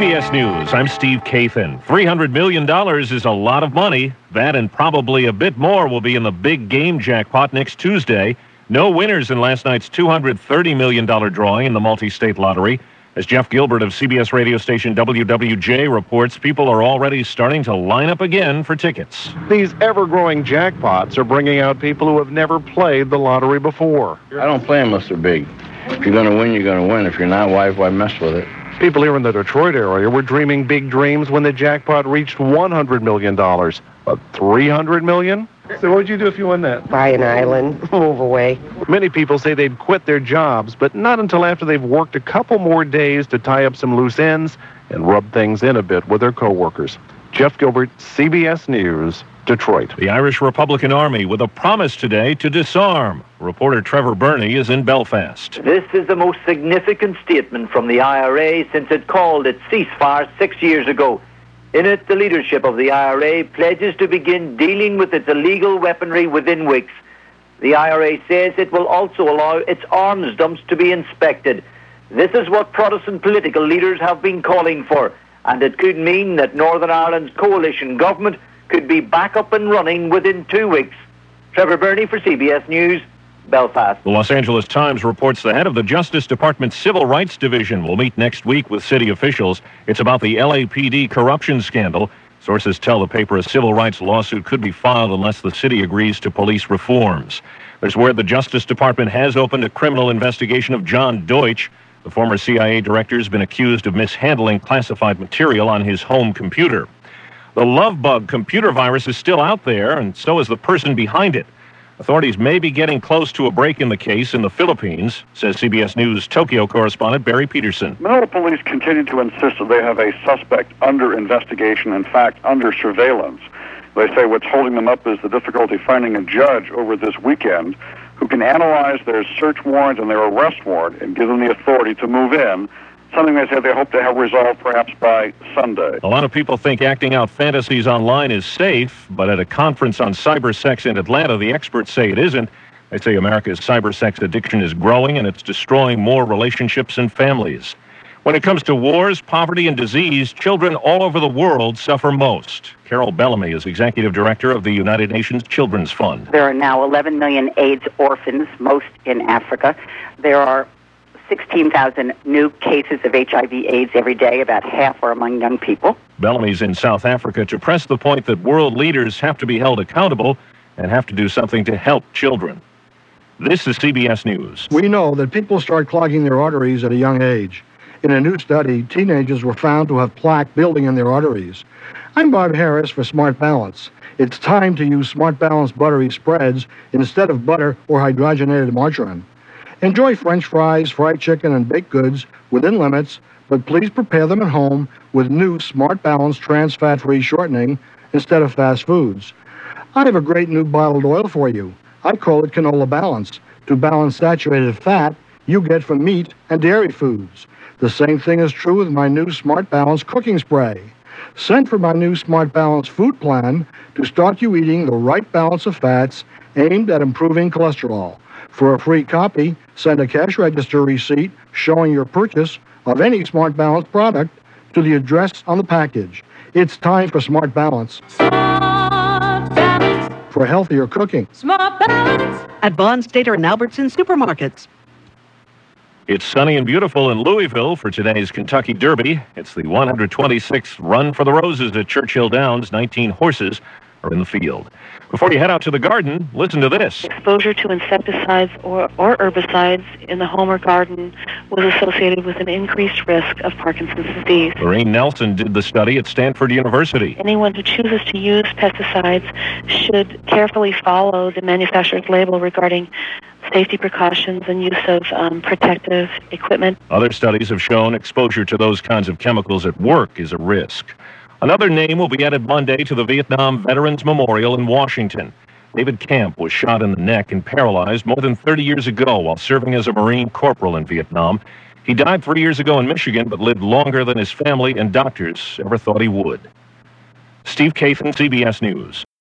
CBS News, I'm Steve Kathan. $300 million is a lot of money. That and probably a bit more will be in the big game jackpot next Tuesday. No winners in last night's $230 million drawing in the multi-state lottery. As Jeff Gilbert of CBS radio station WWJ reports, people are already starting to line up again for tickets. These ever-growing jackpots are bringing out people who have never played the lottery before. I don't play unless they're big. If you're going to win, you're going to win. If you're not, why mess with it? People here in the Detroit area were dreaming big dreams when the jackpot reached $100 million. But $300 million? So what would you do if you won that? Buy an island, move away. Many people say they'd quit their jobs, but not until after they've worked a couple more days to tie up some loose ends and rub things in a bit with their coworkers. Jeff Gilbert, CBS News, Detroit. The Irish Republican Army with a promise today to disarm. Reporter Trevor Burney is in Belfast. This is the most significant statement from the IRA since it called its ceasefire 6 years ago. In it, the leadership of the IRA pledges to begin dealing with its illegal weaponry within weeks. The IRA says it will also allow its arms dumps to be inspected. This is what Protestant political leaders have been calling for, and it could mean that Northern Ireland's coalition government could be back up and running within 2 weeks. Trevor Burney for CBS News, Belfast. The Los Angeles Times reports the head of the Justice Department's Civil Rights Division will meet next week with city officials. It's about the LAPD corruption scandal. Sources tell the paper a civil rights lawsuit could be filed unless the city agrees to police reforms. There's word the Justice Department has opened a criminal investigation of John Deutsch. The former CIA director has been accused of mishandling classified material on his home computer. The Lovebug computer virus is still out there, and so is the person behind it. Authorities may be getting close to a break in the case in the Philippines, says CBS News Tokyo correspondent Barry Peterson. Manila police continue to insist that they have a suspect under investigation, in fact, under surveillance. They say what's holding them up is the difficulty finding a judge over this weekend who can analyze their search warrant and their arrest warrant and give them the authority to move in, something they say they hope to have resolved perhaps by Sunday. A lot of people think acting out fantasies online is safe, but at a conference on cyber sex in Atlanta, the experts say it isn't. They say America's cyber sex addiction is growing and it's destroying more relationships and families. When it comes to wars, poverty, and disease, children all over the world suffer most. Carol Bellamy is executive director of the United Nations Children's Fund. There are now 11 million AIDS orphans, most in Africa. There are 16,000 new cases of HIV/AIDS every day. About half are among young people. Bellamy's in South Africa to press the point that world leaders have to be held accountable and have to do something to help children. This is CBS News. We know that people start clogging their arteries at a young age. In a new study, teenagers were found to have plaque building in their arteries. I'm Bob Harris for Smart Balance. It's time to use Smart Balance buttery spreads instead of butter or hydrogenated margarine. Enjoy French fries, fried chicken, and baked goods within limits, but please prepare them at home with new Smart Balance trans fat-free shortening instead of fast foods. I have a great new bottled oil for you. I call it Canola Balance, to balance saturated fat you get from meat and dairy foods. The same thing is true with my new Smart Balance cooking spray. Send for my new Smart Balance food plan to start you eating the right balance of fats aimed at improving cholesterol. For a free copy, send a cash register receipt showing your purchase of any Smart Balance product to the address on the package. It's time for Smart Balance. Smart Balance. For healthier cooking. Smart Balance. At Bond, Stater, and Albertson supermarkets. It's sunny and beautiful in Louisville for today's Kentucky Derby. It's the 126th Run for the Roses at Churchill Downs. 19 horses are in the field. Before you head out to the garden, listen to this. Exposure to insecticides or herbicides in the home or garden was associated with an increased risk of Parkinson's disease. Lorraine Nelson did the study at Stanford University. Anyone who chooses to use pesticides should carefully follow the manufacturer's label regarding safety precautions and use of protective equipment. Other studies have shown exposure to those kinds of chemicals at work is a risk. Another name will be added Monday to the Vietnam Veterans Memorial in Washington. David Camp was shot in the neck and paralyzed more than 30 years ago while serving as a Marine corporal in Vietnam. He died 3 years ago in Michigan, but lived longer than his family and doctors ever thought he would. Steve Kathan, CBS News.